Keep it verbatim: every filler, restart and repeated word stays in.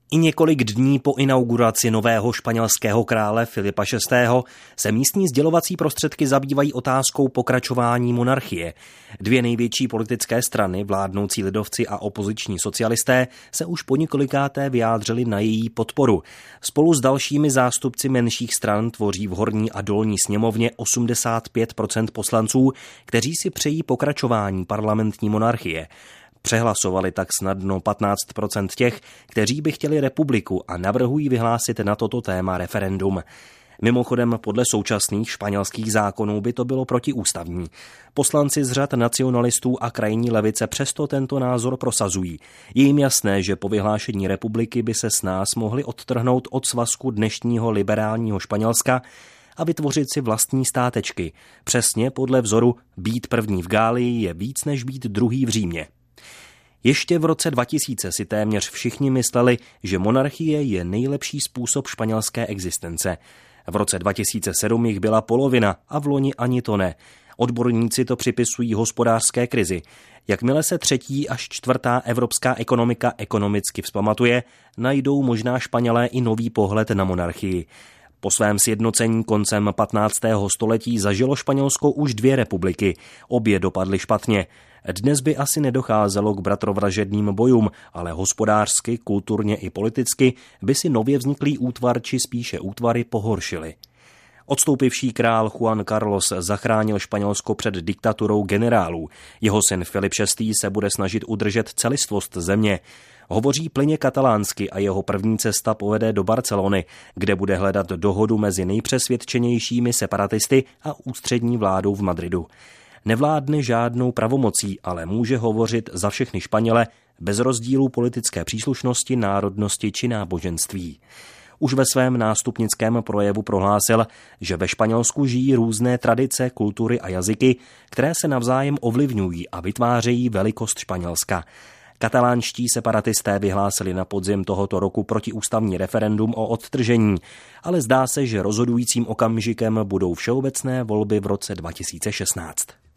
I několik dní po inauguraci nového španělského krále Filipa šestého. se místní sdělovací prostředky zabývají otázkou pokračování monarchie. Dvě největší politické strany, vládnoucí lidovci a opoziční socialisté, se už po několikáté vyjádřili na její podporu. Spolu s dalšími zástupci menších stran tvoří v horní a dolní sněmovně osmdesát pět procent poslanců, kteří si přejí pokračování parlamentní monarchie. Přehlasovali tak snadno patnáct procent těch, kteří by chtěli republiku a navrhují vyhlásit na toto téma referendum. Mimochodem, podle současných španělských zákonů by to bylo protiústavní. Poslanci z řad nacionalistů a krajní levice přesto tento názor prosazují. Je jim jasné, že po vyhlášení republiky by se s nás mohli odtrhnout od svazku dnešního liberálního Španělska a vytvořit si vlastní státečky. Přesně podle vzoru být první v Gálii je víc než být druhý v Římě. Ještě v roce dva tisíce si téměř všichni mysleli, že monarchie je nejlepší způsob španělské existence. V roce dva tisíce sedm jich byla polovina a v loni ani to ne. Odborníci to připisují hospodářské krizi. Jakmile se třetí až čtvrtá evropská ekonomika ekonomicky vzpamatuje, najdou možná Španělé i nový pohled na monarchii. Po svém sjednocení koncem patnáctého století zažilo Španělsko už dvě republiky. Obě dopadly špatně. Dnes by asi nedocházelo k bratrovražedným bojům, ale hospodářsky, kulturně i politicky by si nově vzniklý útvar či spíše útvary pohoršily. Odstoupivší král Juan Carlos zachránil Španělsko před diktaturou generálů. Jeho syn Filip šestý. se bude snažit udržet celistvost země. Hovoří plyně katalánsky a jeho první cesta povede do Barcelony, kde bude hledat dohodu mezi nejpřesvědčenějšími separatisty a ústřední vládou v Madridu. Nevládne žádnou pravomocí, ale může hovořit za všechny Španěle bez rozdílu politické příslušnosti, národnosti či náboženství. Už ve svém nástupnickém projevu prohlásil, že ve Španělsku žijí různé tradice, kultury a jazyky, které se navzájem ovlivňují a vytvářejí velikost Španělska. Katalánští separatisté vyhlásili na podzim tohoto roku protiústavní referendum o odtržení, ale zdá se, že rozhodujícím okamžikem budou všeobecné volby v roce dva tisíce šestnáct.